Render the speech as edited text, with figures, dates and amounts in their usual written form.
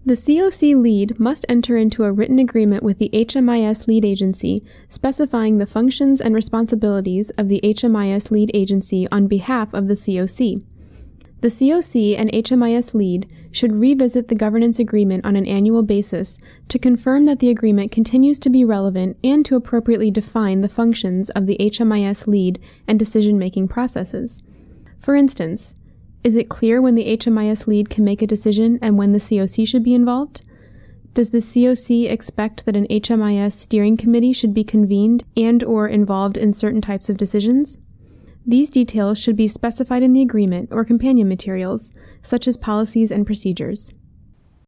The COC lead must enter into a written agreement with the HMIS lead agency specifying the functions and responsibilities of the HMIS lead agency on behalf of the COC. The COC and HMIS lead should revisit the governance agreement on an annual basis to confirm that the agreement continues to be relevant and to appropriately define the functions of the HMIS lead and decision-making processes. For instance, is it clear when the HMIS lead can make a decision and when the COC should be involved? Does the COC expect that an HMIS steering committee should be convened and/or involved in certain types of decisions? These details should be specified in the agreement or companion materials, such as policies and procedures.